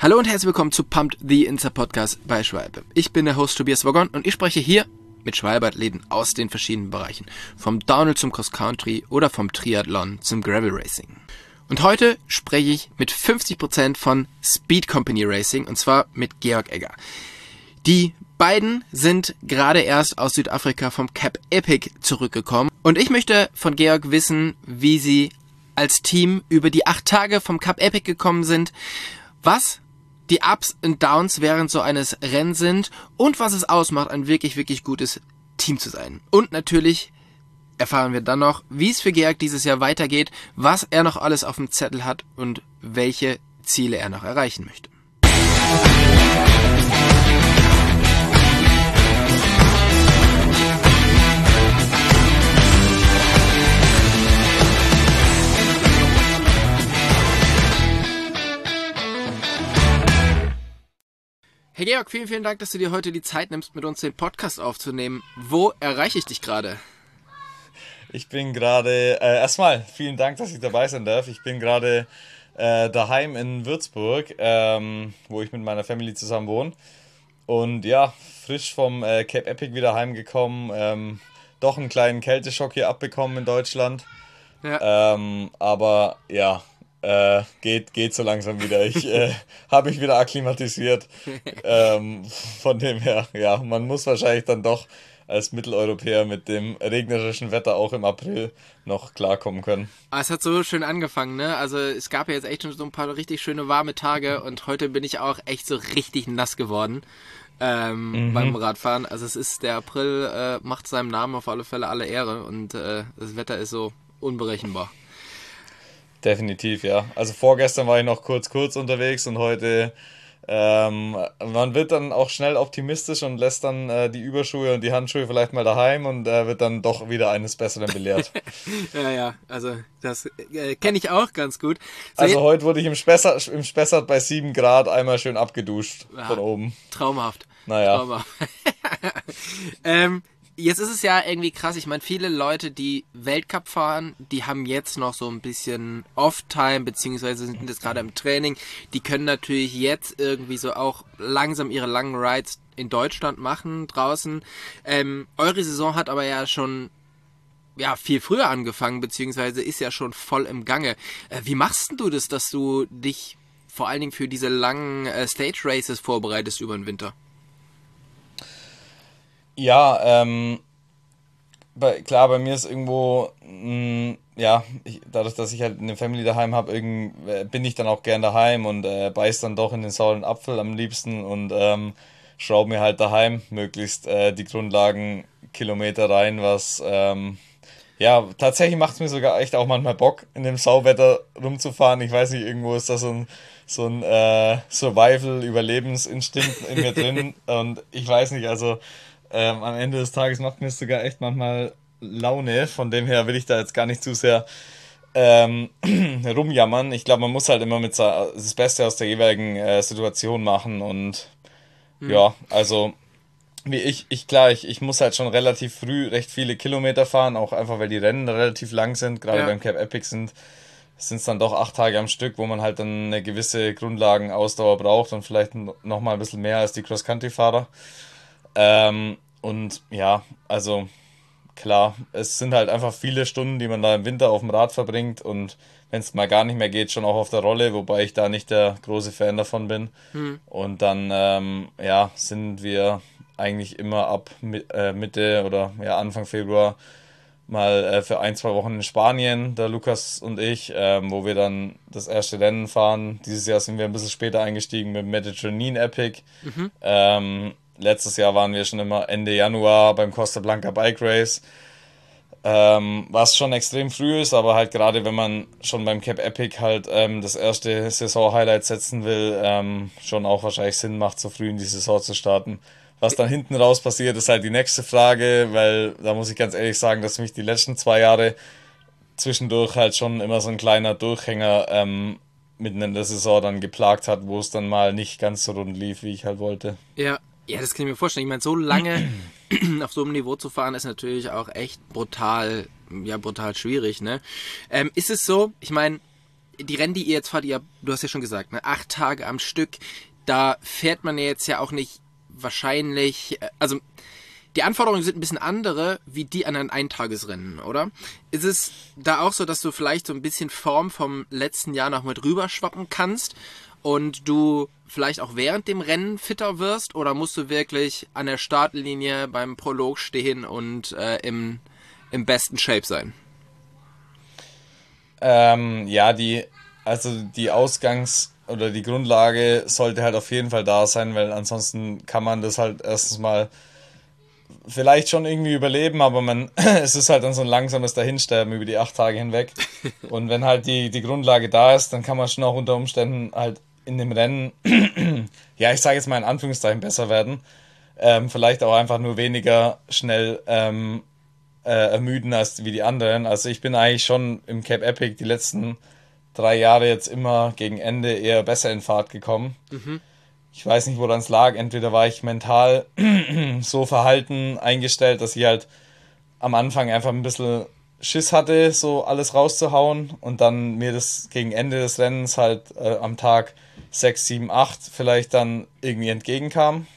Hallo und herzlich willkommen zu Pumped, the Insta Podcast bei Schwalbe. Ich bin der Host Tobias Woggon und ich spreche hier mit Schwalbe-Athleten aus den verschiedenen Bereichen. Vom Downhill zum Cross Country oder vom Triathlon zum Gravel Racing. Und heute spreche ich mit 50% von Speed Company Racing und zwar mit Georg Egger. Die beiden sind gerade erst aus Südafrika vom Cap Epic zurückgekommen und ich möchte von Georg wissen, wie sie als Team über die 8 Tage vom Cap Epic gekommen sind, was die Ups und Downs während so eines Rennens sind und was es ausmacht, ein wirklich, wirklich gutes Team zu sein. Und natürlich erfahren wir dann noch, wie es für Georg dieses Jahr weitergeht, was er noch alles auf dem Zettel hat und welche Ziele er noch erreichen möchte. Hey Georg, vielen, vielen Dank, dass du dir heute die Zeit nimmst, mit uns den Podcast aufzunehmen. Wo erreiche ich dich gerade? Ich bin gerade, erstmal vielen Dank, dass ich dabei sein darf. Ich bin gerade daheim in Würzburg, wo ich mit meiner Family zusammen wohne. Und ja, frisch vom Cap Epic wieder heimgekommen. Doch einen kleinen Kälteschock hier abbekommen in Deutschland. Ja. Aber ja, geht so langsam wieder. Ich habe mich wieder akklimatisiert. Von dem her, ja, man muss wahrscheinlich dann doch als Mitteleuropäer mit dem regnerischen Wetter auch im April noch klarkommen können. Es hat so schön angefangen, ne? Also es gab ja jetzt echt schon so ein paar richtig schöne warme Tage und heute bin ich auch echt so richtig nass geworden beim Radfahren. Also es ist, der April macht seinem Namen auf alle Fälle alle Ehre und das Wetter ist so unberechenbar. Definitiv, ja. Also vorgestern war ich noch kurz unterwegs und heute, man wird dann auch schnell optimistisch und lässt dann die Überschuhe und die Handschuhe vielleicht mal daheim und wird dann doch wieder eines Besseren belehrt. Ja, also das kenne ich auch ganz gut. So, also heute wurde ich im Spessart bei 7 Grad einmal schön abgeduscht von oben. Traumhaft. Naja. Traumhaft. Jetzt ist es ja irgendwie krass, ich meine, viele Leute, die Weltcup fahren, die haben jetzt noch so ein bisschen Off-Time, beziehungsweise sind jetzt gerade im Training, die können natürlich jetzt irgendwie so auch langsam ihre langen Rides in Deutschland machen, draußen. Eure Saison hat aber ja schon viel früher angefangen, beziehungsweise ist ja schon voll im Gange. Wie machst denn du das, dass du dich vor allen Dingen für diese langen Stage Races vorbereitest über den Winter? Ja, klar, bei mir ist irgendwo, dadurch, dass ich halt eine Family daheim habe, bin ich dann auch gern daheim und beiß dann doch in den sauren Apfel am liebsten und schraube mir halt daheim möglichst die Grundlagenkilometer rein, was, tatsächlich macht es mir sogar echt auch manchmal Bock, in dem Sauwetter rumzufahren. Ich weiß nicht, irgendwo ist da so ein Survival-Überlebensinstinkt in mir drin und ich weiß nicht, also am Ende des Tages macht mir es sogar echt manchmal Laune. Von dem her will ich da jetzt gar nicht zu sehr rumjammern. Ich glaube, man muss halt immer das Beste aus der jeweiligen Situation machen. Und ja, also wie ich muss halt schon relativ früh recht viele Kilometer fahren, auch einfach, weil die Rennen relativ lang sind. Gerade beim Cap Epic sind es dann doch 8 Tage am Stück, wo man halt dann eine gewisse Grundlagenausdauer braucht und vielleicht noch mal ein bisschen mehr als die Cross-Country-Fahrer. Und ja, also klar, es sind halt einfach viele Stunden, die man da im Winter auf dem Rad verbringt und wenn es mal gar nicht mehr geht, schon auch auf der Rolle, wobei ich da nicht der große Fan davon bin. Und dann, sind wir eigentlich immer ab Mitte oder Anfang Februar mal für 1-2 Wochen in Spanien, der Lukas und ich, wo wir dann das erste Rennen fahren. Dieses Jahr sind wir ein bisschen später eingestiegen mit dem Mediterranean Epic. Letztes Jahr waren wir schon immer Ende Januar beim Costa Blanca Bike Race, was schon extrem früh ist, aber halt gerade wenn man schon beim Cap Epic halt das erste Saison-Highlight setzen will, schon auch wahrscheinlich Sinn macht, so früh in die Saison zu starten. Was dann hinten raus passiert, ist halt die nächste Frage, weil da muss ich ganz ehrlich sagen, dass mich die letzten 2 Jahre zwischendurch halt schon immer so ein kleiner Durchhänger mitten in der Saison dann geplagt hat, wo es dann mal nicht ganz so rund lief, wie ich halt wollte. Ja, das kann ich mir vorstellen. Ich meine, so lange auf so einem Niveau zu fahren, ist natürlich auch echt brutal schwierig, ne? Ist es so, ich meine, die Rennen, die ihr jetzt fahrt, du hast ja schon gesagt, ne, 8 Tage am Stück, da fährt man ja jetzt ja auch nicht wahrscheinlich, also die Anforderungen sind ein bisschen andere, wie die an ein Eintagesrennen, oder? Ist es da auch so, dass du vielleicht so ein bisschen Form vom letzten Jahr noch mit rüberschwappen kannst und du vielleicht auch während dem Rennen fitter wirst, oder musst du wirklich an der Startlinie beim Prolog stehen und im besten Shape sein? Ja, die Ausgangs- oder die Grundlage sollte halt auf jeden Fall da sein, weil ansonsten kann man das halt erstens mal vielleicht schon irgendwie überleben, aber es ist halt dann so ein langsames Dahinsterben über die 8 Tage hinweg. Und wenn halt die Grundlage da ist, dann kann man schon auch unter Umständen halt in dem Rennen, ja, ich sage jetzt mal in Anführungszeichen besser werden. Vielleicht auch einfach nur weniger schnell ermüden als wie die anderen. Also ich bin eigentlich schon im Cape Epic die letzten 3 Jahre jetzt immer gegen Ende eher besser in Fahrt gekommen. Ich weiß nicht, woran es lag. Entweder war ich mental so verhalten eingestellt, dass ich halt am Anfang einfach ein bisschen Schiss hatte, so alles rauszuhauen, und dann mir das gegen Ende des Rennens halt am Tag 6, 7, 8 vielleicht dann irgendwie entgegenkam.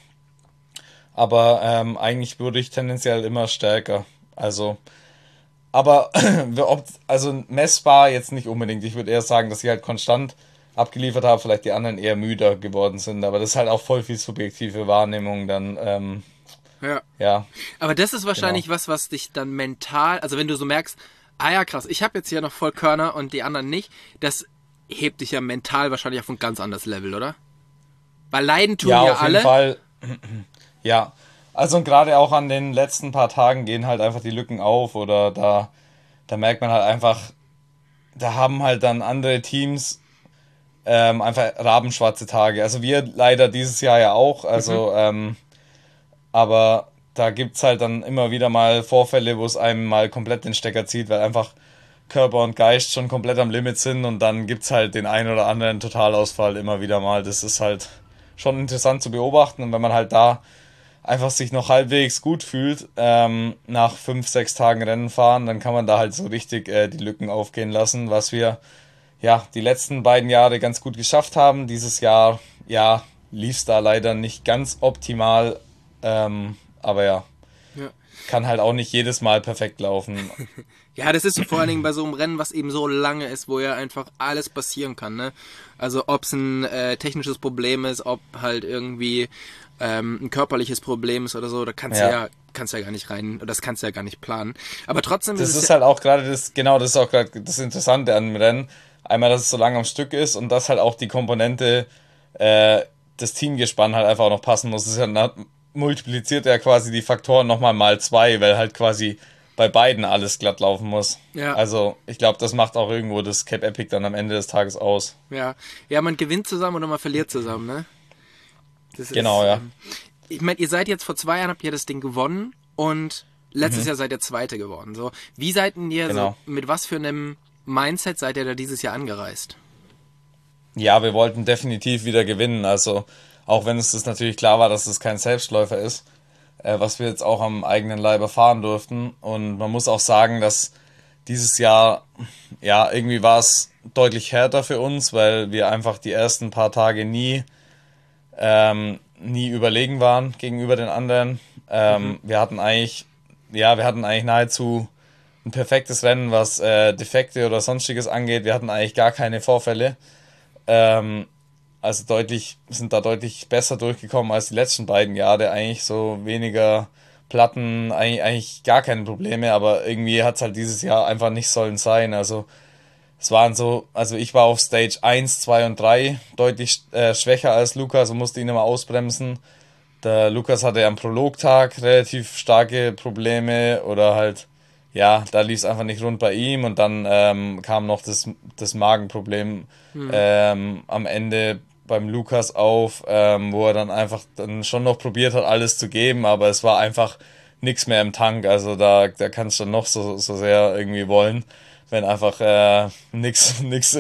Aber eigentlich wurde ich tendenziell immer stärker. Also, aber also messbar jetzt nicht unbedingt. Ich würde eher sagen, dass ich halt konstant abgeliefert habe, vielleicht die anderen eher müder geworden sind. Aber das ist halt auch voll viel subjektive Wahrnehmung dann. Ja, Aber das ist wahrscheinlich genau. was dich dann mental, also wenn du so merkst, ah ja krass, ich habe jetzt hier noch voll Körner und die anderen nicht, das hebt dich ja mental wahrscheinlich auf ein ganz anderes Level, oder? Weil leiden tun Ja, ja auf jeden alle. Fall. Ja, also und gerade auch an den letzten paar Tagen gehen halt einfach die Lücken auf, oder da merkt man halt einfach, da haben halt dann andere Teams einfach rabenschwarze Tage. Also wir leider dieses Jahr ja auch, also aber da gibt's halt dann immer wieder mal Vorfälle, wo es einem mal komplett den Stecker zieht, weil einfach Körper und Geist schon komplett am Limit sind, und dann gibt's halt den einen oder anderen Totalausfall immer wieder mal. Das ist halt schon interessant zu beobachten, und wenn man halt da einfach sich noch halbwegs gut fühlt, nach 5, 6 Tagen Rennen fahren, dann kann man da halt so richtig die Lücken aufgehen lassen, was wir ja die letzten beiden Jahre ganz gut geschafft haben. Dieses Jahr, ja, lief's da leider nicht ganz optimal, aber ja, Ja. kann halt auch nicht jedes Mal perfekt laufen. Ja, das ist so vor allen Dingen bei so einem Rennen, was eben so lange ist, wo ja einfach alles passieren kann, ne? Also ob es ein technisches Problem ist, ob halt irgendwie ein körperliches Problem ist oder so, da Ja. kannst du ja gar nicht rein, oder das kannst du ja gar nicht planen. Aber trotzdem ist Das es ist ja, halt auch gerade das ist auch gerade das Interessante an dem Rennen. Einmal, dass es so lange am Stück ist, und dass halt auch die Komponente, äh, das Teamgespann halt einfach auch noch passen muss. Das ist ja, multipliziert ja quasi die Faktoren nochmal mal 2, weil halt quasi bei beiden alles glatt laufen muss. ja, Also, ich glaube, das macht auch irgendwo das Cape Epic dann am Ende des Tages aus. ja, man gewinnt zusammen oder man verliert zusammen, ne? Das ist, Genau, ja. ich meine, ihr seid jetzt vor 2 Jahren, habt ihr das Ding gewonnen und letztes Jahr seid ihr Zweite geworden. So, wie seid denn ihr so, Genau. mit was für einem Mindset seid ihr da dieses Jahr angereist? Ja, wir wollten definitiv wieder gewinnen. Also, auch wenn es das natürlich klar war, dass es kein Selbstläufer ist, was wir jetzt auch am eigenen Leib erfahren durften. Und man muss auch sagen, dass dieses Jahr, ja, irgendwie war es deutlich härter für uns, weil wir einfach die ersten paar Tage nie überlegen waren gegenüber den anderen. Wir hatten eigentlich nahezu ein perfektes Rennen, was Defekte oder sonstiges angeht. Wir hatten eigentlich gar keine Vorfälle. Ähm, also sind da deutlich besser durchgekommen als die letzten beiden Jahre. Eigentlich so weniger Platten, eigentlich gar keine Probleme, aber irgendwie hat es halt dieses Jahr einfach nicht sollen sein. Also also ich war auf Stage 1, 2 und 3 deutlich schwächer als Lukas und musste ihn immer ausbremsen. Der Lukas hatte am Prologtag relativ starke Probleme, oder halt, ja, da lief es einfach nicht rund bei ihm, und dann kam noch das Magenproblem am Ende beim Lukas auf, wo er dann einfach dann schon noch probiert hat, alles zu geben, aber es war einfach nichts mehr im Tank. Also da kannst du noch so sehr irgendwie wollen, wenn einfach nix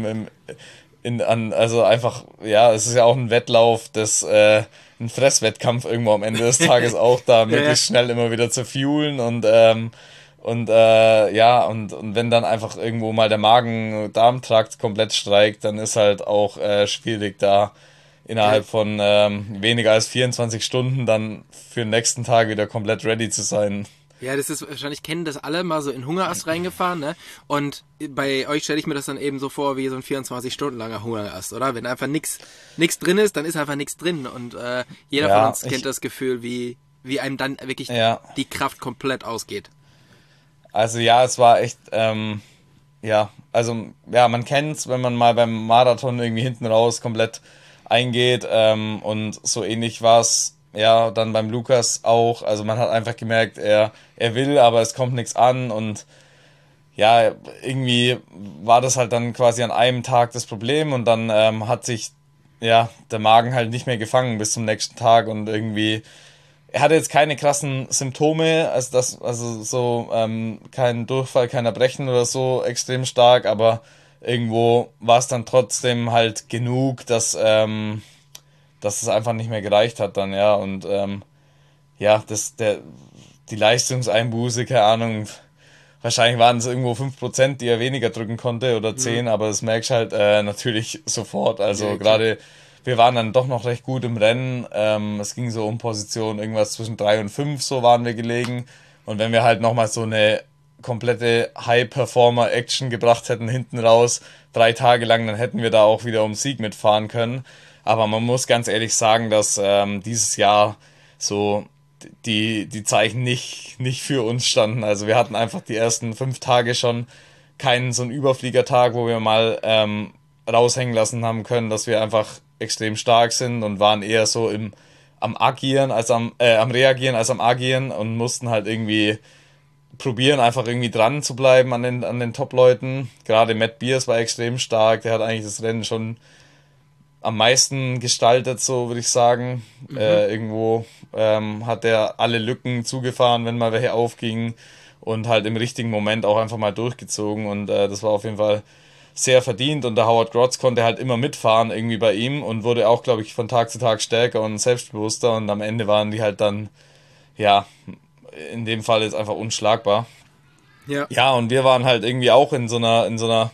also einfach, ja, es ist ja auch ein Wettlauf, ein Fresswettkampf irgendwo am Ende des Tages auch, da Ja, ja. möglichst schnell immer wieder zu fuelen, Und und wenn dann einfach irgendwo mal der Magen-Darm-Trakt komplett streikt, dann ist halt auch schwierig, da innerhalb von weniger als 24 Stunden dann für den nächsten Tag wieder komplett ready zu sein. Ja, das ist, wahrscheinlich kennen das alle, mal so in Hungerast reingefahren, ne? Und bei euch stelle ich mir das dann eben so vor wie so ein 24 Stunden langer Hungerast, oder? Wenn einfach nix drin ist, dann ist einfach nichts drin. Und jeder von uns kennt das Gefühl, wie einem dann wirklich die Kraft komplett ausgeht. Also ja, es war echt, man kennt's, wenn man mal beim Marathon irgendwie hinten raus komplett eingeht, und so ähnlich war's ja dann beim Lukas auch. Also man hat einfach gemerkt, er will, aber es kommt nichts an, und ja, irgendwie war das halt dann quasi an einem Tag das Problem, und dann hat sich der Magen halt nicht mehr gefangen bis zum nächsten Tag, und irgendwie er hatte jetzt keine krassen Symptome, kein Durchfall, kein Erbrechen oder so extrem stark, aber irgendwo war es dann trotzdem halt genug, dass es einfach nicht mehr gereicht hat dann, ja, und die Leistungseinbuße, keine Ahnung, wahrscheinlich waren es irgendwo 5%, die er weniger drücken konnte, oder 10, aber das merkst du halt natürlich sofort, also gerade wir waren dann doch noch recht gut im Rennen. Es ging so um Position, irgendwas zwischen 3 und 5, so waren wir gelegen. Und wenn wir halt nochmal so eine komplette High-Performer-Action gebracht hätten hinten raus, 3 Tage lang, dann hätten wir da auch wieder um Sieg mitfahren können. Aber man muss ganz ehrlich sagen, dass dieses Jahr so die Zeichen nicht für uns standen. Also wir hatten einfach die ersten 5 Tage schon keinen so einen Überfliegertag, wo wir mal raushängen lassen haben können, dass wir einfach extrem stark sind, und waren eher so am Agieren als am Reagieren als am Agieren, und mussten halt irgendwie probieren, einfach irgendwie dran zu bleiben an den Top-Leuten. Gerade Matt Beers war extrem stark, der hat eigentlich das Rennen schon am meisten gestaltet, so würde ich sagen. Irgendwo hat er alle Lücken zugefahren, wenn mal welche aufgingen, und halt im richtigen Moment auch einfach mal durchgezogen, und das war auf jeden Fall sehr verdient, und der Howard Grotz konnte halt immer mitfahren irgendwie bei ihm und wurde auch, glaube ich, von Tag zu Tag stärker und selbstbewusster, und am Ende waren die halt dann, ja, in dem Fall jetzt einfach unschlagbar. Ja. Ja, und wir waren halt irgendwie auch in so einer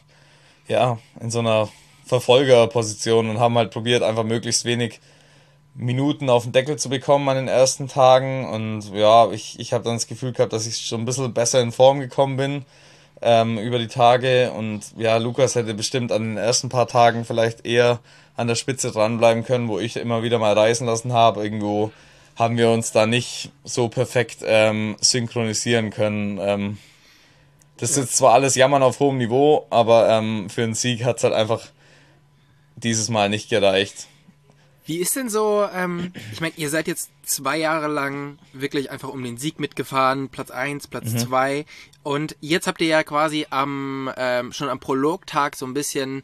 Verfolgerposition und haben halt probiert, einfach möglichst wenig Minuten auf den Deckel zu bekommen an den ersten Tagen, und ja, ich habe dann das Gefühl gehabt, dass ich schon ein bisschen besser in Form gekommen bin über die Tage, und ja, Lukas hätte bestimmt an den ersten paar Tagen vielleicht eher an der Spitze dranbleiben können, wo ich immer wieder mal reißen lassen habe. Irgendwo haben wir uns da nicht so perfekt synchronisieren können. Das ist jetzt zwar alles Jammern auf hohem Niveau, aber für einen Sieg hat es halt einfach dieses Mal nicht gereicht. Wie ist denn so, ich meine, ihr seid jetzt 2 Jahre lang wirklich einfach um den Sieg mitgefahren, Platz 1, Platz 2, und jetzt habt ihr ja quasi schon am Prologtag so ein bisschen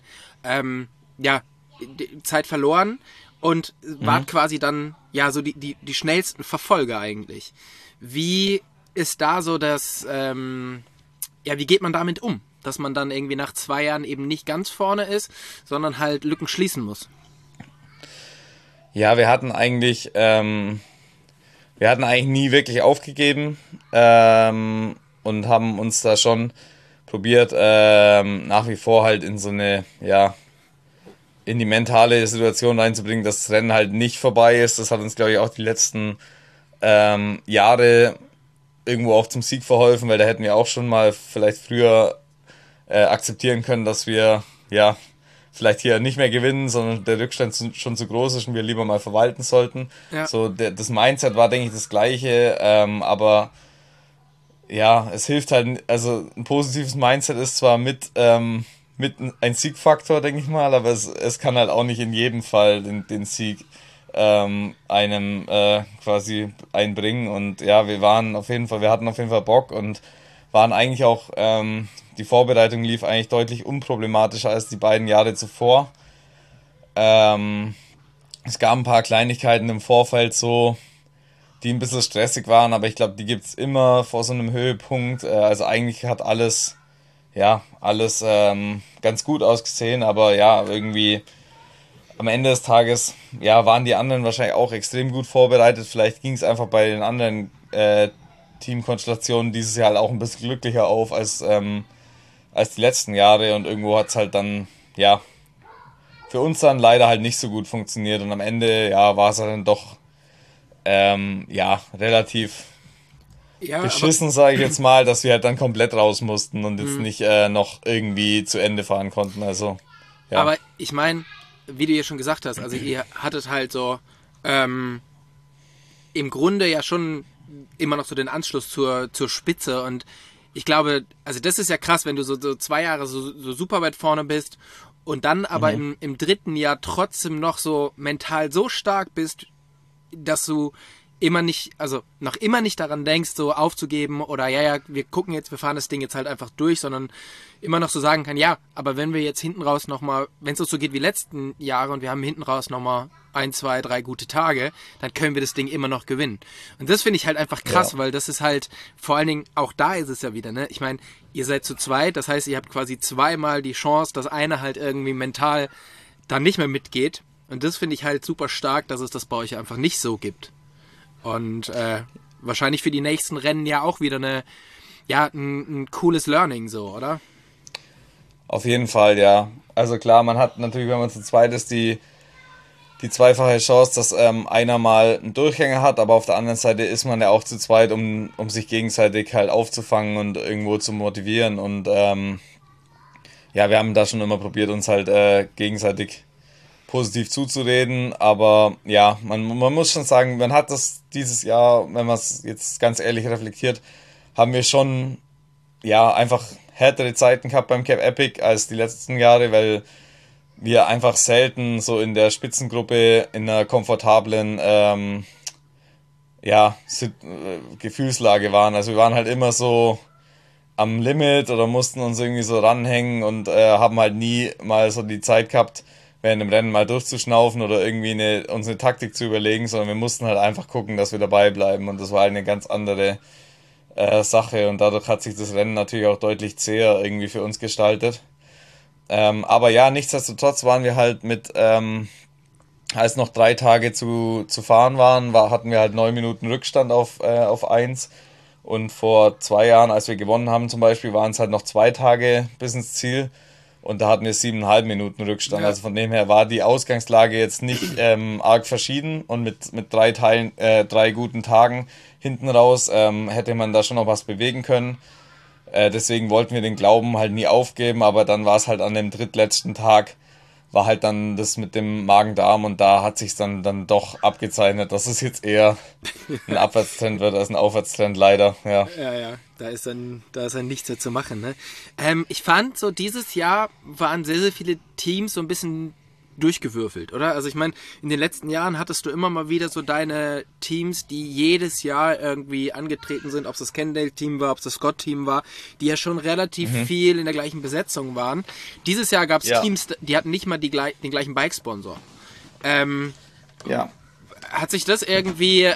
Zeit verloren und wart quasi dann ja so die schnellsten Verfolger eigentlich. Wie ist da so wie geht man damit um, dass man dann irgendwie nach 2 Jahren eben nicht ganz vorne ist, sondern halt Lücken schließen muss? Ja, wir hatten eigentlich nie wirklich aufgegeben, und haben uns da schon probiert, nach wie vor halt in so eine, in die mentale Situation reinzubringen, dass das Rennen halt nicht vorbei ist. Das hat uns, glaube ich, auch die letzten Jahre irgendwo auch zum Sieg verholfen, weil da hätten wir auch schon mal vielleicht früher akzeptieren können, dass wir, vielleicht hier nicht mehr gewinnen, sondern der Rückstand schon zu groß ist und wir lieber mal verwalten sollten. Ja. So, das Mindset war, denke ich, das gleiche, aber ja, es hilft halt, also ein positives Mindset ist zwar mit ein Siegfaktor, denke ich mal, aber es kann halt auch nicht in jedem Fall den Sieg einem quasi einbringen, und ja, wir hatten auf jeden Fall Bock und waren eigentlich auch, die Vorbereitung lief eigentlich deutlich unproblematischer als die beiden Jahre zuvor. Es gab ein paar Kleinigkeiten im Vorfeld so, die ein bisschen stressig waren, aber ich glaube, die gibt's immer vor so einem Höhepunkt. Also eigentlich hat alles ganz gut ausgesehen, aber ja, irgendwie am Ende des Tages, waren die anderen wahrscheinlich auch extrem gut vorbereitet. Vielleicht ging es einfach bei den anderen Teamkonstellation dieses Jahr halt auch ein bisschen glücklicher auf als die letzten Jahre und irgendwo hat es halt dann, ja, für uns dann leider halt nicht so gut funktioniert und am Ende, ja, war es dann doch, ja, relativ Ja, beschissen, sage ich jetzt mal, dass wir halt dann komplett raus mussten und jetzt nicht noch irgendwie zu Ende fahren konnten, also, ja. aber ich meine, wie du ja schon gesagt hast, also ihr hattet halt so im Grunde ja schon immer noch so den Anschluss zur Spitze und ich glaube, also das ist ja krass, wenn du so 2 Jahre so super weit vorne bist und dann aber im dritten Jahr trotzdem noch so mental so stark bist, dass du immer nicht, also noch immer nicht daran denkst, so aufzugeben oder ja, wir gucken jetzt, wir fahren das Ding jetzt halt einfach durch, sondern immer noch so sagen kann, ja, aber wenn wir jetzt hinten raus nochmal, wenn es uns so geht wie letzten Jahre und wir haben hinten raus nochmal 1, 2, 3 gute Tage, dann können wir das Ding immer noch gewinnen. Und das finde ich halt einfach krass, Ja. weil das ist halt, vor allen Dingen, auch da ist es ja wieder, ne? Ich meine, ihr seid zu zweit, das heißt, ihr habt quasi zweimal die Chance, dass einer halt irgendwie mental dann nicht mehr mitgeht. Und das finde ich halt super stark, dass es das bei euch einfach nicht so gibt. Und wahrscheinlich für die nächsten Rennen ja auch wieder ein cooles Learning so, oder? Auf jeden Fall, ja. Also klar, man hat natürlich, wenn man zu zweit ist, die zweifache Chance, dass einer mal einen Durchhänger hat, aber auf der anderen Seite ist man ja auch zu zweit, um sich gegenseitig halt aufzufangen und irgendwo zu motivieren. Und ja, wir haben da schon immer probiert, uns halt gegenseitig positiv zuzureden, aber ja, man muss schon sagen, man hat das dieses Jahr, wenn man es jetzt ganz ehrlich reflektiert, haben wir schon ja einfach härtere Zeiten gehabt beim Cap Epic als die letzten Jahre, weil wir einfach selten so in der Spitzengruppe in einer komfortablen Gefühlslage waren. Also wir waren halt immer so am Limit oder mussten uns irgendwie so ranhängen und haben halt nie mal so die Zeit gehabt, während dem Rennen mal durchzuschnaufen oder irgendwie uns eine Taktik zu überlegen, sondern wir mussten halt einfach gucken, dass wir dabei bleiben und das war halt eine ganz andere Sache und dadurch hat sich das Rennen natürlich auch deutlich zäher irgendwie für uns gestaltet. Aber ja, nichtsdestotrotz waren wir halt als noch 3 Tage zu fahren hatten wir halt 9 Minuten Rückstand auf 1. Und vor 2 Jahren, als wir gewonnen haben zum Beispiel, waren es halt noch 2 Tage bis ins Ziel. Und da hatten wir 7,5 Minuten Rückstand. Ja. Also von dem her war die Ausgangslage jetzt nicht arg verschieden. Und mit 3 guten Tagen hinten raus hätte man da schon noch was bewegen können. Deswegen wollten wir den Glauben halt nie aufgeben. Aber dann war es halt an dem drittletzten Tag, war halt dann das mit dem Magen-Darm. Und da hat sich dann doch abgezeichnet, dass es jetzt eher ein Abwärtstrend wird als ein Aufwärtstrend, leider. Ja. Ja, da ist dann nichts mehr zu machen, ne? Ich fand so, dieses Jahr waren sehr, sehr viele Teams so ein bisschen durchgewürfelt, oder? Also ich meine, in den letzten Jahren hattest du immer mal wieder so deine Teams, die jedes Jahr irgendwie angetreten sind, ob es das Cannondale-Team war, ob es das Scott-Team war, die ja schon relativ viel in der gleichen Besetzung waren. Dieses Jahr gab es Teams, die hatten nicht mal den gleichen Bike-Sponsor. Ja. Hat sich das irgendwie,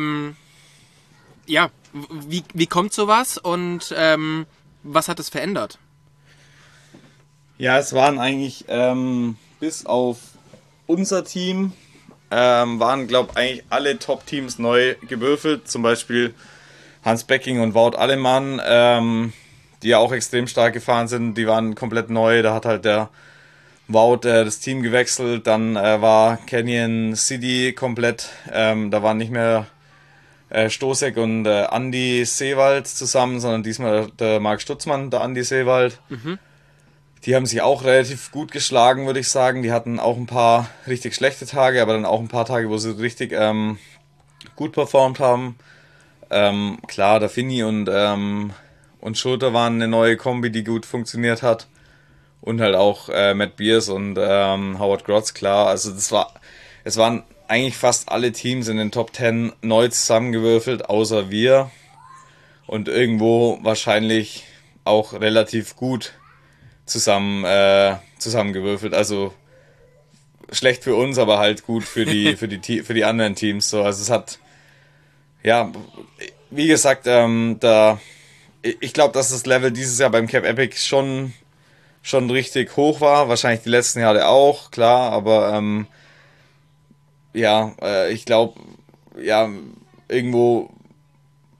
wie kommt sowas und was hat es verändert? Ja, es waren eigentlich bis auf unser Team waren, glaube ich, eigentlich alle Top-Teams neu gewürfelt. Zum Beispiel Hans Becking und Wout Allemann, die ja auch extrem stark gefahren sind. Die waren komplett neu. Da hat halt der Wout das Team gewechselt. Dann war Canyon City komplett. Da waren nicht mehr Stosek und Andi Seewald zusammen, sondern diesmal der Marc Stutzmann, der Andi Seewald. Die haben sich auch relativ gut geschlagen, würde ich sagen. Die hatten auch ein paar richtig schlechte Tage, aber dann auch ein paar Tage, wo sie richtig gut performt haben. Klar, der Finny und Schulter waren eine neue Kombi, die gut funktioniert hat. Und halt auch Matt Beers und Howard Grotz, klar. Also es waren eigentlich fast alle Teams in den Top 10 neu zusammengewürfelt, außer wir. Und irgendwo wahrscheinlich auch relativ gut zusammengewürfelt. Also schlecht für uns, aber halt gut für die anderen Teams. So, also es hat, ja, wie gesagt, ich glaube, dass das Level dieses Jahr beim Cap Epic schon richtig hoch war. Wahrscheinlich die letzten Jahre auch, klar, aber ich glaube, ja, irgendwo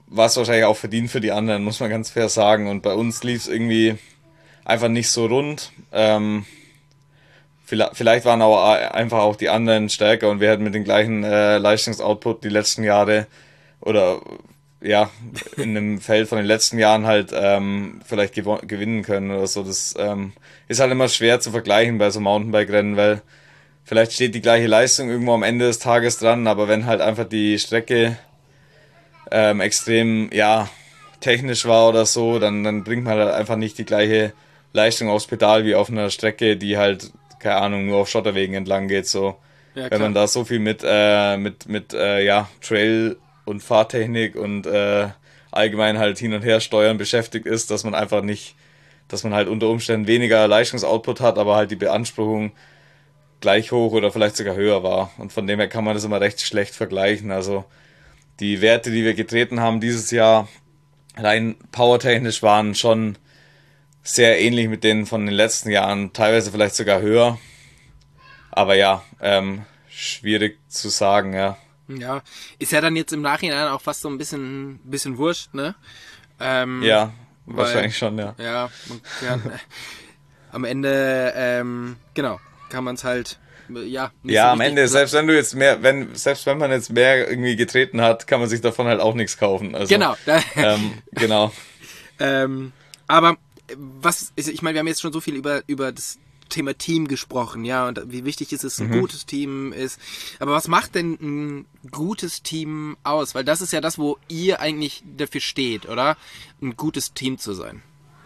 war es wahrscheinlich auch verdient für die anderen, muss man ganz fair sagen. Und bei uns lief es irgendwie einfach nicht so rund. Vielleicht waren aber einfach auch die anderen stärker und wir hätten mit dem gleichen Leistungsoutput die letzten Jahre oder ja, in einem Feld von den letzten Jahren halt vielleicht gewinnen können oder so. Das ist halt immer schwer zu vergleichen bei so Mountainbike-Rennen, weil vielleicht steht die gleiche Leistung irgendwo am Ende des Tages dran, aber wenn halt einfach die Strecke extrem, ja, technisch war oder so, dann bringt man halt einfach nicht die gleiche Leistung aufs Pedal wie auf einer Strecke, die halt, keine Ahnung, nur auf Schotterwegen entlang geht, so. Ja, Wenn man da so viel mit ja, Trail und Fahrtechnik und allgemein halt hin und her steuern beschäftigt ist, dass man einfach nicht, dass man halt unter Umständen weniger Leistungsoutput hat, aber halt die Beanspruchung gleich hoch oder vielleicht sogar höher war. Und von dem her kann man das immer recht schlecht vergleichen. Also die Werte, die wir getreten haben dieses Jahr, rein powertechnisch waren schon sehr ähnlich mit denen von den letzten Jahren, teilweise vielleicht sogar höher. Aber ja, schwierig zu sagen, ja. Ja, ist ja dann jetzt im Nachhinein auch fast so ein bisschen wurscht, ne? Ja, wahrscheinlich schon, ja. Ja, man kann, am Ende, genau, kann man es halt, ja. Nicht Ja, so am Ende, selbst wenn man jetzt mehr irgendwie getreten hat, kann man sich davon halt auch nichts kaufen. Also, Genau. Genau. Aber ich meine, wir haben jetzt schon so viel über das Thema Team gesprochen, ja, und wie wichtig ist es, ein gutes Team ist. Aber was macht denn ein gutes Team aus? Weil das ist ja das, wo ihr eigentlich dafür steht, oder? Ein gutes Team zu sein.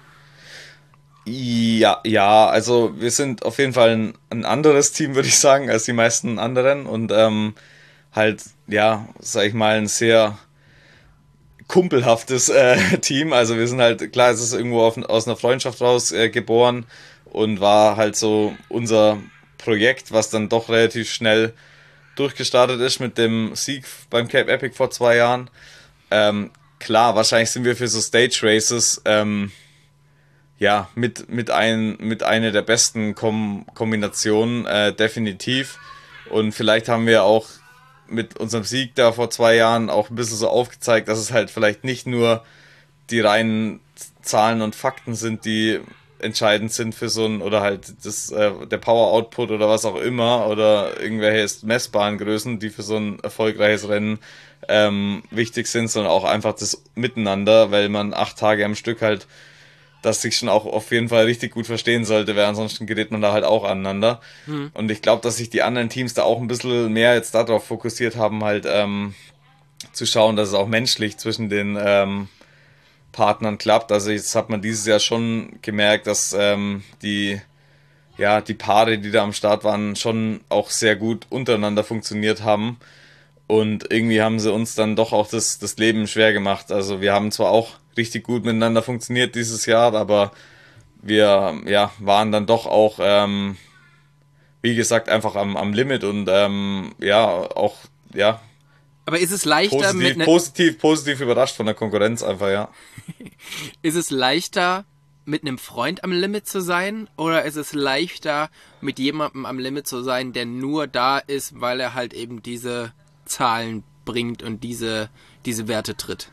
Ja, also wir sind auf jeden Fall ein anderes Team, würde ich sagen, als die meisten anderen und halt, ja, sag ich mal, ein sehr kumpelhaftes Team. Also wir sind halt, klar, es ist irgendwo aus einer Freundschaft raus geboren und war halt so unser Projekt, was dann doch relativ schnell durchgestartet ist mit dem Sieg beim Cape Epic vor 2 Jahren. Klar, wahrscheinlich sind wir für so Stage Races ja, mit einer der besten Kombinationen, definitiv. Und vielleicht haben wir auch mit unserem Sieg da vor 2 Jahren auch ein bisschen so aufgezeigt, dass es halt vielleicht nicht nur die reinen Zahlen und Fakten sind, die entscheidend sind für so ein, oder halt der Power Output oder was auch immer, oder irgendwelche messbaren Größen, die für so ein erfolgreiches Rennen wichtig sind, sondern auch einfach das Miteinander, weil man 8 Tage am Stück halt das sich schon auch auf jeden Fall richtig gut verstehen sollte, weil ansonsten gerät man da halt auch aneinander. Und ich glaube, dass sich die anderen Teams da auch ein bisschen mehr jetzt darauf fokussiert haben, halt zu schauen, dass es auch menschlich zwischen den Partnern klappt. Also jetzt hat man dieses Jahr schon gemerkt, dass die Paare, die da am Start waren, schon auch sehr gut untereinander funktioniert haben. Und irgendwie haben sie uns dann doch auch das Leben schwer gemacht. Also wir haben zwar auch richtig gut miteinander funktioniert dieses Jahr, aber wir waren dann doch auch, wie gesagt, einfach am Limit und auch, ja. Aber ist es leichter positiv überrascht von der Konkurrenz einfach, ja. Ist es leichter, mit einem Freund am Limit zu sein, oder ist es leichter, mit jemandem am Limit zu sein, der nur da ist, weil er halt eben diese Zahlen bringt und diese Werte tritt?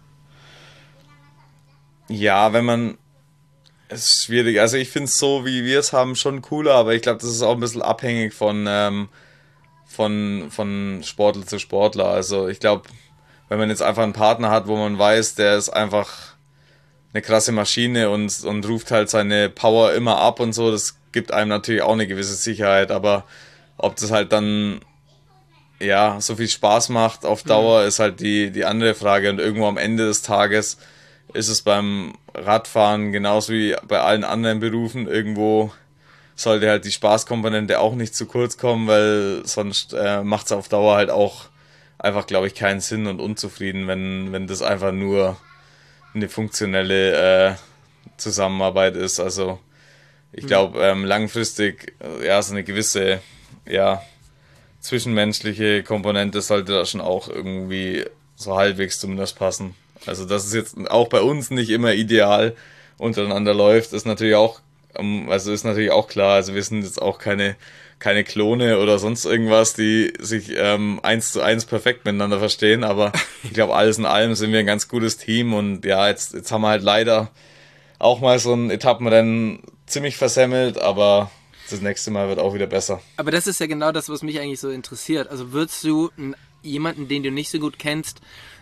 Ja, es ist schwierig. Also ich finde es so, wie wir es haben, schon cooler, aber ich glaube, das ist auch ein bisschen abhängig von Sportler zu Sportler. Also ich glaube, wenn man jetzt einfach einen Partner hat, wo man weiß, der ist einfach eine krasse Maschine und ruft halt seine Power immer ab und so, das gibt einem natürlich auch eine gewisse Sicherheit, aber ob das halt dann ja so viel Spaß macht auf Dauer, ist halt die andere Frage. Und irgendwo am Ende des Tages ist es beim Radfahren genauso wie bei allen anderen Berufen, irgendwo sollte halt die Spaßkomponente auch nicht zu kurz kommen, weil sonst macht es auf Dauer halt auch einfach, glaube ich, keinen Sinn und unzufrieden, wenn das einfach nur eine funktionelle Zusammenarbeit ist. Also ich glaube, langfristig so eine gewisse zwischenmenschliche Komponente sollte da schon auch irgendwie so halbwegs zumindest passen. Also dass es jetzt auch bei uns nicht immer ideal untereinander läuft, ist natürlich auch klar. Also wir sind jetzt auch keine keine Klone oder sonst irgendwas, die sich 1:1 perfekt miteinander verstehen, aber ich glaube, alles in allem sind wir ein ganz gutes Team und ja, jetzt haben wir halt leider auch mal so ein Etappenrennen ziemlich versemmelt, aber das nächste Mal wird auch wieder besser. Aber das ist ja genau das, was mich eigentlich so interessiert. Also würdest du jemanden, den du nicht so gut kennst,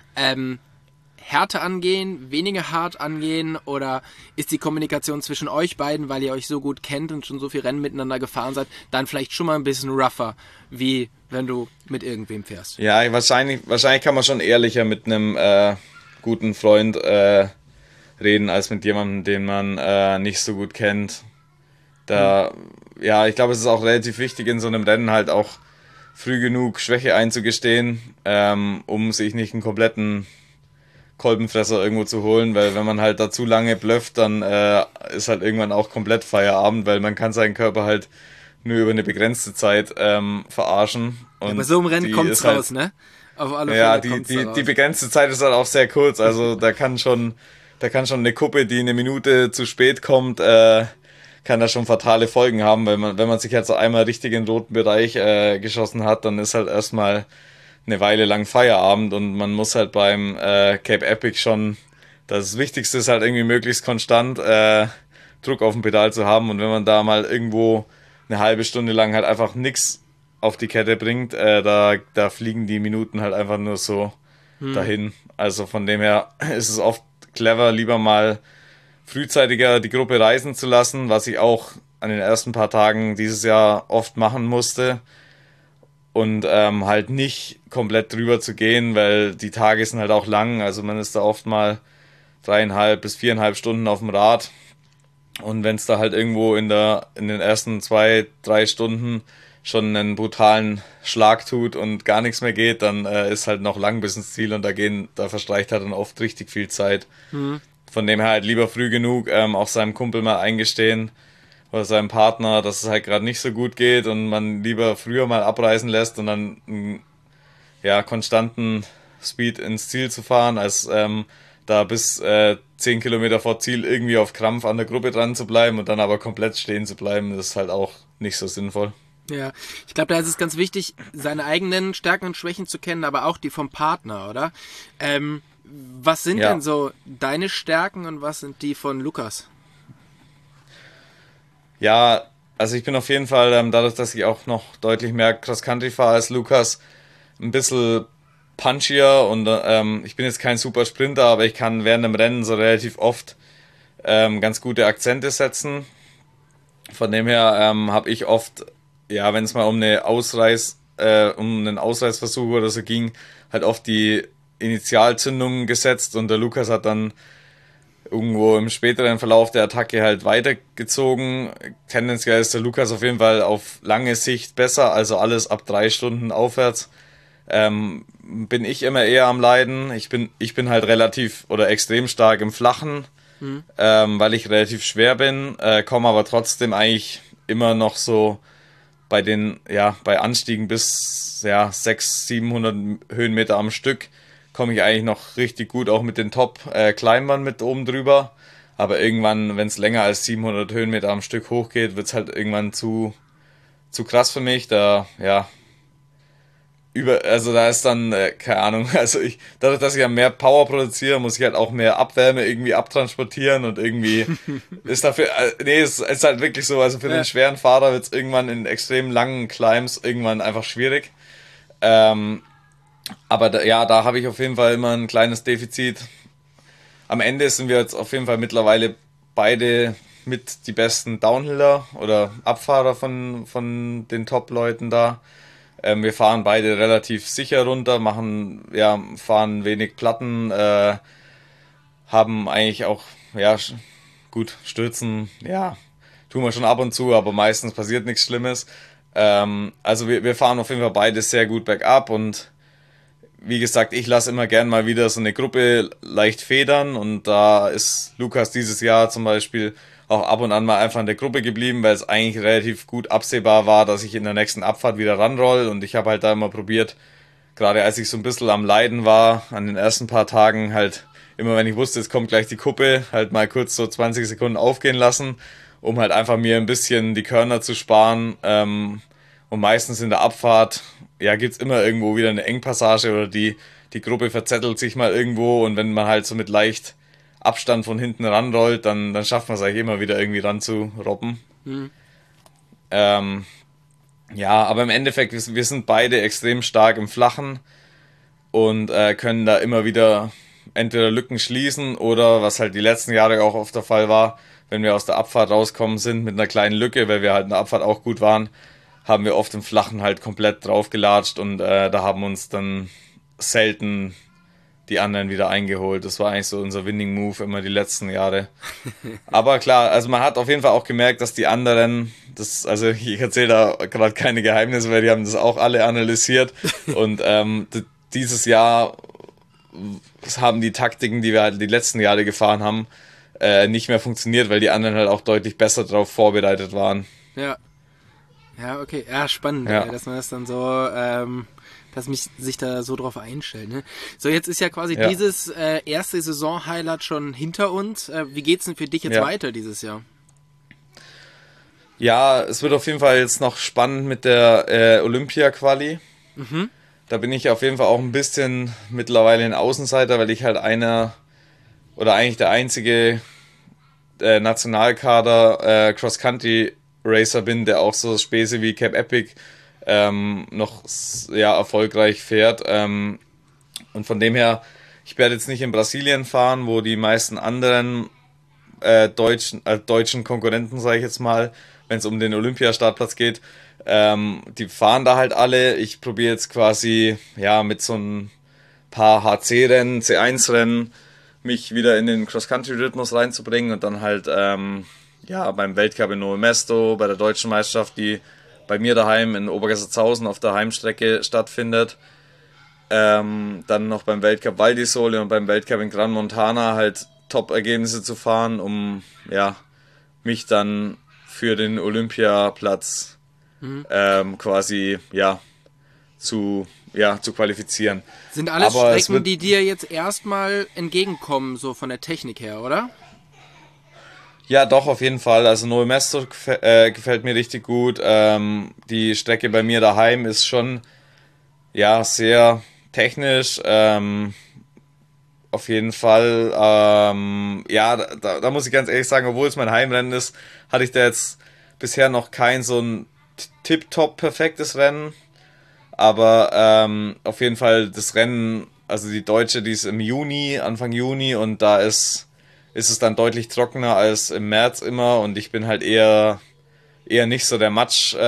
härter angehen, weniger hart angehen oder ist die Kommunikation zwischen euch beiden, weil ihr euch so gut kennt und schon so viel Rennen miteinander gefahren seid, dann vielleicht schon mal ein bisschen rougher, wie wenn du mit irgendwem fährst? Ja, wahrscheinlich kann man schon ehrlicher mit einem guten Freund reden, als mit jemandem, den man nicht so gut kennt. Ja, ich glaube, es ist auch relativ wichtig, in so einem Rennen halt auch früh genug Schwäche einzugestehen, um sich nicht einen kompletten Kolbenfresser irgendwo zu holen, weil wenn man halt da zu lange blufft, dann ist halt irgendwann auch komplett Feierabend, weil man kann seinen Körper halt nur über eine begrenzte Zeit verarschen. Und ja, bei so einem Rennen kommt es raus, ne? Auf alle ja, Fälle die begrenzte Zeit ist halt auch sehr kurz, also da kann schon eine Kuppe, die eine Minute zu spät kommt, kann da schon fatale Folgen haben, weil wenn man sich halt so einmal richtig in den roten Bereich geschossen hat, dann ist halt erstmal eine Weile lang Feierabend und man muss halt beim Cape Epic schon, das Wichtigste ist halt irgendwie möglichst konstant Druck auf dem Pedal zu haben und wenn man da mal irgendwo eine halbe Stunde lang halt einfach nichts auf die Kette bringt, da fliegen die Minuten halt einfach nur so dahin. Also von dem her ist es oft clever, lieber mal frühzeitiger die Gruppe reisen zu lassen, was ich auch an den ersten paar Tagen dieses Jahr oft machen musste. Und halt nicht komplett drüber zu gehen, weil die Tage sind halt auch lang. Also man ist da oft mal 3,5 bis 4,5 Stunden auf dem Rad. Und wenn es da halt irgendwo in den ersten 2-3 Stunden schon einen brutalen Schlag tut und gar nichts mehr geht, dann ist halt noch lang bis ins Ziel und da verstreicht halt dann oft richtig viel Zeit. Von dem her halt lieber früh genug auch seinem Kumpel mal eingestehen oder seinem Partner, dass es halt gerade nicht so gut geht und man lieber früher mal abreißen lässt und dann konstanten Speed ins Ziel zu fahren, als da bis 10 Kilometer vor Ziel irgendwie auf Krampf an der Gruppe dran zu bleiben und dann aber komplett stehen zu bleiben, das ist halt auch nicht so sinnvoll. Ja, ich glaube, da ist es ganz wichtig, seine eigenen Stärken und Schwächen zu kennen, aber auch die vom Partner, oder? Was sind denn so deine Stärken und was sind die von Lukas? Ja, also ich bin auf jeden Fall, dadurch, dass ich auch noch deutlich mehr Cross-Country fahre als Lukas, ein bisschen punchier und ich bin jetzt kein super Sprinter, aber ich kann während dem Rennen so relativ oft ganz gute Akzente setzen. Von dem her habe ich oft, ja, wenn es mal um einen Ausreißversuch oder so ging, halt oft die Initialzündung gesetzt und der Lukas hat dann irgendwo im späteren Verlauf der Attacke halt weitergezogen. Tendenziell ist der Lukas auf jeden Fall auf lange Sicht besser, also alles ab 3 Stunden aufwärts. Bin ich immer eher am Leiden. Ich bin halt relativ oder extrem stark im Flachen, weil ich relativ schwer bin, komme aber trotzdem eigentlich immer noch so bei Anstiegen bis 600-700 Höhenmeter am Stück komme ich eigentlich noch richtig gut auch mit den Top-Climbern mit oben drüber. Aber irgendwann, wenn es länger als 700 Höhenmeter am Stück hochgeht, wird es halt irgendwann zu krass für mich. Da ist dann, keine Ahnung, dadurch, dass ich ja mehr Power produziere, muss ich halt auch mehr Abwärme irgendwie abtransportieren und irgendwie ist dafür, es ist halt wirklich so, also für den schweren Fahrer wird es irgendwann in extrem langen Climbs irgendwann einfach schwierig. Aber da habe ich auf jeden Fall immer ein kleines Defizit. Am Ende sind wir jetzt auf jeden Fall mittlerweile beide mit die besten Downhiller oder Abfahrer von den Top-Leuten da. Wir fahren beide relativ sicher runter, fahren wenig Platten, haben eigentlich auch, gut, stürzen, tun wir schon ab und zu, aber meistens passiert nichts Schlimmes. Also wir fahren auf jeden Fall beide sehr gut bergab und wie gesagt, ich lasse immer gern mal wieder so eine Gruppe leicht federn und da ist Lukas dieses Jahr zum Beispiel auch ab und an mal einfach in der Gruppe geblieben, weil es eigentlich relativ gut absehbar war, dass ich in der nächsten Abfahrt wieder ranroll und ich habe halt da immer probiert, gerade als ich so ein bisschen am Leiden war, an den ersten paar Tagen halt immer, wenn ich wusste, jetzt kommt gleich die Kuppe, halt mal kurz so 20 Sekunden aufgehen lassen, um halt einfach mir ein bisschen die Körner zu sparen, Und meistens in der Abfahrt, ja, gibt's immer irgendwo wieder eine Engpassage oder die Gruppe verzettelt sich mal irgendwo und wenn man halt so mit leicht Abstand von hinten ranrollt, dann schafft man es eigentlich immer wieder irgendwie ranzurobben. Ja, aber im Endeffekt, wir sind beide extrem stark im Flachen und können da immer wieder entweder Lücken schließen oder, was halt die letzten Jahre auch oft der Fall war, wenn wir aus der Abfahrt rauskommen sind mit einer kleinen Lücke, weil wir halt in der Abfahrt auch gut waren, haben wir oft im Flachen halt komplett draufgelatscht und da haben uns dann selten die anderen wieder eingeholt. Das war eigentlich so unser Winning Move immer die letzten Jahre. Aber klar, also man hat auf jeden Fall auch gemerkt, dass die anderen, also ich erzähle da gerade keine Geheimnisse, weil die haben das auch alle analysiert und dieses Jahr haben die Taktiken, die wir halt die letzten Jahre gefahren haben, nicht mehr funktioniert, weil die anderen halt auch deutlich besser darauf vorbereitet waren. Ja. Ja, okay. Ja, spannend, Ja. dass man das dann so, dass sich da so drauf einstellt. Ne? So, jetzt ist ja quasi Ja. dieses erste Saison-Highlight schon hinter uns. Wie geht's denn für dich jetzt Ja. weiter dieses Jahr? Ja, es wird auf jeden Fall jetzt noch spannend mit der Olympia-Quali. Da bin ich auf jeden Fall auch ein bisschen mittlerweile ein Außenseiter, weil ich halt einer oder eigentlich der einzige Nationalkader Cross-Country-Racer bin, der auch so Späße wie Cape Epic noch ja, erfolgreich fährt. Und von dem her, ich werde jetzt nicht in Brasilien fahren, wo die meisten anderen deutschen Konkurrenten, sage ich jetzt mal, wenn es um den Olympiastartplatz geht, die fahren da halt alle. Ich probiere jetzt quasi ja mit so ein paar HC-Rennen, C1-Rennen mich wieder in den Cross-Country-Rhythmus reinzubringen und dann halt ja beim Weltcup in Novo Mesto, bei der deutschen Meisterschaft, die bei mir daheim in Obergessertshausen auf der Heimstrecke stattfindet. Dann noch beim Weltcup Val di Sole und beim Weltcup in Gran Montana halt Top-Ergebnisse zu fahren, um ja mich dann für den Olympiaplatz quasi ja zu qualifizieren. Sind alles Aber es Strecken, wird- die dir jetzt erstmal entgegenkommen, so von der Technik her, oder? Ja, doch, auf jeden Fall. Also Novo Mesto gefällt mir richtig gut. Die Strecke bei mir daheim ist schon ja sehr technisch. Auf jeden Fall. Ja, da muss ich ganz ehrlich sagen, obwohl es mein Heimrennen ist, hatte ich da jetzt bisher noch kein so ein tipptopp perfektes Rennen. Aber auf jeden Fall das Rennen, also die Deutsche, die ist im Juni, Anfang Juni und da ist es dann deutlich trockener als im März immer und ich bin halt eher nicht so der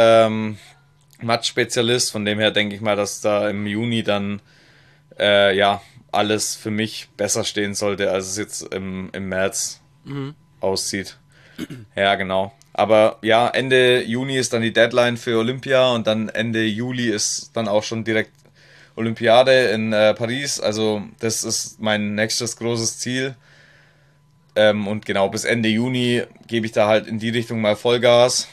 Matsch-Spezialist, von dem her denke ich mal, dass da im Juni dann ja alles für mich besser stehen sollte, als es jetzt im März aussieht. Ja, genau. Aber ja, Ende Juni ist dann die Deadline für Olympia und dann Ende Juli ist dann auch schon direkt Olympiade in Paris. Also das ist mein nächstes großes Ziel. Und genau, bis Ende Juni gebe ich da halt in die Richtung mal Vollgas,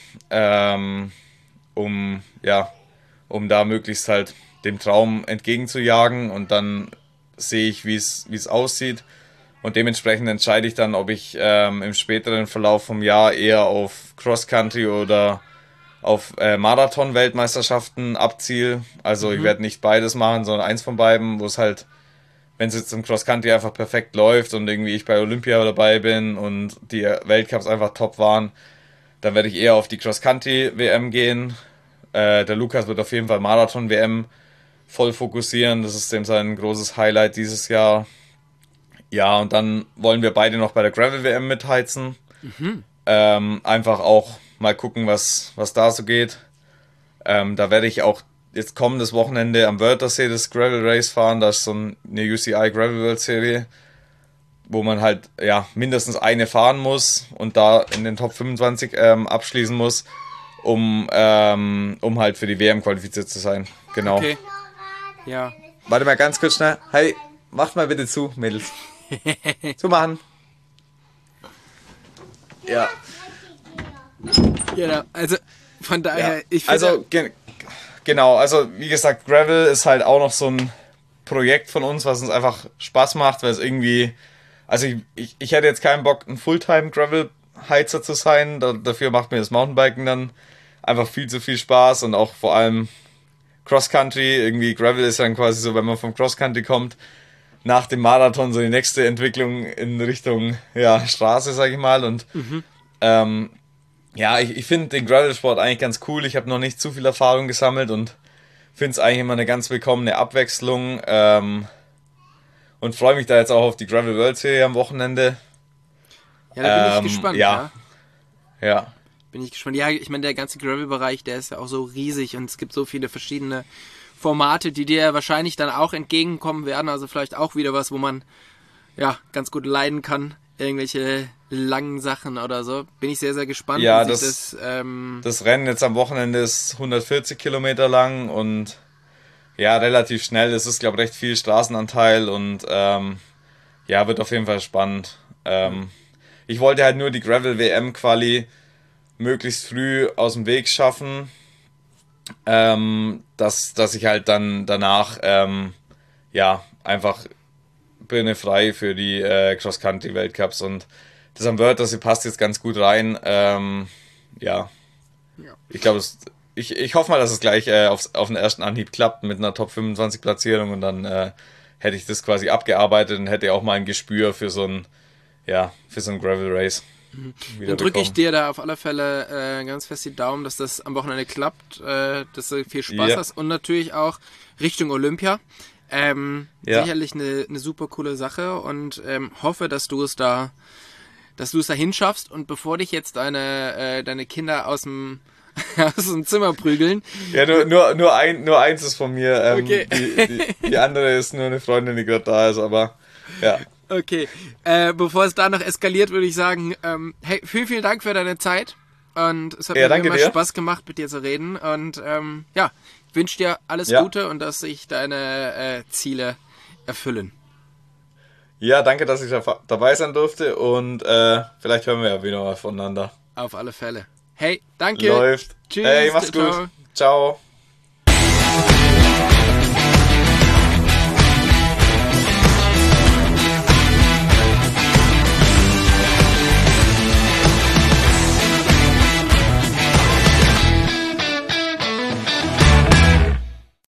um da möglichst halt dem Traum entgegenzujagen und dann sehe ich, wie es aussieht. Und dementsprechend entscheide ich dann, ob ich im späteren Verlauf vom Jahr eher auf Cross-Country oder auf Marathon-Weltmeisterschaften abziele. Also ich werde nicht beides machen, sondern eins von beiden, wo es halt, wenn es jetzt im Cross-Country einfach perfekt läuft und irgendwie ich bei Olympia dabei bin und die Weltcups einfach top waren, dann werde ich eher auf die Cross-Country-WM gehen. Der Lukas wird auf jeden Fall Marathon-WM voll fokussieren. Das ist dem sein großes Highlight dieses Jahr. Ja, und dann wollen wir beide noch bei der Gravel-WM mitheizen. Einfach auch mal gucken, was da so geht. Da werde ich auch jetzt kommendes Wochenende am Wörthersee das Gravel Race fahren. Das ist so eine UCI Gravel World Serie, wo man halt ja mindestens eine fahren muss und da in den Top 25 abschließen muss, um halt für die WM qualifiziert zu sein. Genau. Okay. Ja. Warte mal ganz kurz schnell. Hey, macht mal bitte zu, Mädels. Zumachen. Ja. Genau. Also von daher, Ja. ich finde. Also, genau, also wie gesagt, Gravel ist halt auch noch so ein Projekt von uns, was uns einfach Spaß macht, weil es irgendwie, also ich hätte jetzt keinen Bock, ein Fulltime Gravel-Heizer zu sein, dafür macht mir das Mountainbiken dann einfach viel zu viel Spaß und auch vor allem Cross-Country. Irgendwie Gravel ist dann quasi so, wenn man vom Cross-Country kommt, nach dem Marathon so die nächste Entwicklung in Richtung Straße, sag ich mal. Und ich finde den Gravel-Sport eigentlich ganz cool. Ich habe noch nicht zu viel Erfahrung gesammelt und finde es eigentlich immer eine ganz willkommene Abwechslung. Und freue mich da jetzt auch auf die Gravel World Series am Wochenende. Ja, da bin ich gespannt. Ja. Bin ich gespannt. Ja, ich meine, der ganze Gravel-Bereich, der ist ja auch so riesig und es gibt so viele verschiedene Formate, die dir wahrscheinlich dann auch entgegenkommen werden. Also vielleicht auch wieder was, wo man ganz gut leiden kann. Irgendwelche langen Sachen oder so. Bin ich sehr, sehr gespannt. Ja, das Rennen jetzt am Wochenende ist 140 Kilometer lang und relativ schnell. Es ist, glaube ich, recht viel Straßenanteil und wird auf jeden Fall spannend. Ich wollte halt nur die Gravel-WM-Quali möglichst früh aus dem Weg schaffen, dass ich halt dann danach einfach Birne frei für die Cross-Country-Weltcups und das am Wörthersee passt jetzt ganz gut rein. Ich glaube, ich hoffe mal, dass es gleich auf den ersten Anhieb klappt mit einer Top 25 Platzierung und dann hätte ich das quasi abgearbeitet und hätte auch mal ein Gespür für so ein Gravel Race. Dann drücke ich dir da auf alle Fälle ganz fest die Daumen, dass das am Wochenende klappt, dass du viel Spaß hast und natürlich auch Richtung Olympia. Sicherlich eine super coole Sache und hoffe, dass du es da hinschaffst und bevor dich jetzt deine Kinder aus dem Zimmer prügeln. Ja, nur eins ist von mir. Okay. Die andere ist nur eine Freundin, die gerade da ist, aber ja. Okay, bevor es da noch eskaliert, würde ich sagen, hey, vielen Dank für deine Zeit und es hat mir immer Spaß gemacht, mit dir zu reden und ich wünsche dir alles Gute und dass sich deine Ziele erfüllen. Ja, danke, dass ich dabei sein durfte und vielleicht hören wir ja wieder mal voneinander. Auf alle Fälle. Hey, danke. Läuft. Tschüss. Hey, mach's gut. Ciao.